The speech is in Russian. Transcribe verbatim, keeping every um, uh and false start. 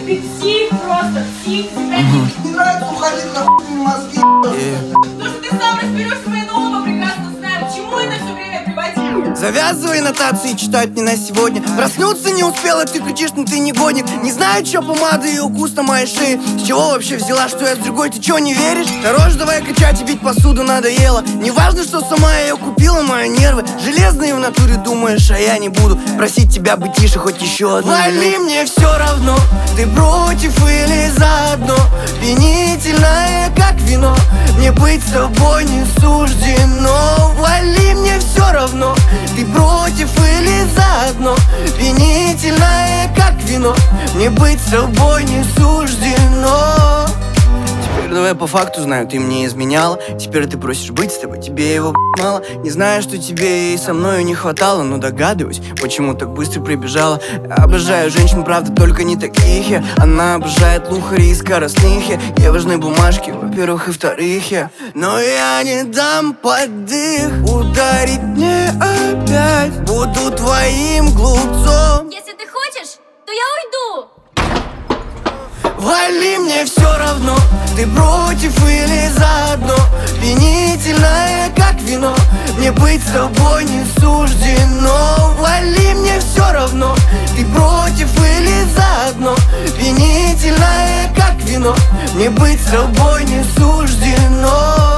Ты псих просто, псих. Не нравится, уходи нахуй мозги. То, что ты сам разберешься, мы нового прекрасно знаем. К чему это все время приводить? Завязывай нотации читать не на сегодня. Проснуться не успела, ты кричишь, ну ты негодник. Не знаю, чё помада и укус на моей шее. С чего вообще взяла, что я с другой, ты чё не веришь? Хорош, давай кричать и бить посуду надоело. Не важно, что сама я ее купила, мои нервы железные в натуре, думаешь, а я не буду просить тебя быть тише хоть еще одну. Вали, мне все равно, ты против или заодно. Пьянительное, как вино, мне быть с тобой не суждено. Вали, мне все равно, ты против или заодно. Пьянительное, как вино, мне быть с тобой не суждено. Теперь давай по факту знаю, ты мне изменяла. Теперь ты просишь быть с тобой, тебе его мало. Не знаю, что тебе и со мною не хватало, но догадываюсь, почему так быстро прибежала. Обожаю женщин, правда, только не таких я. Она обожает лухари и скоростных я. Я важны бумажки, во-первых, и во-вторых я. Но я не дам подых ударить мне опять. Буду твоим глупцом. Если ты хочешь, то я уйду. Вали, мне все равно, ты против или заодно. Пьянительное, как вино, мне быть с тобой не суждено. Вали, мне все равно, ты против или заодно. Пьянительное, как вино, мне быть с тобой не суждено.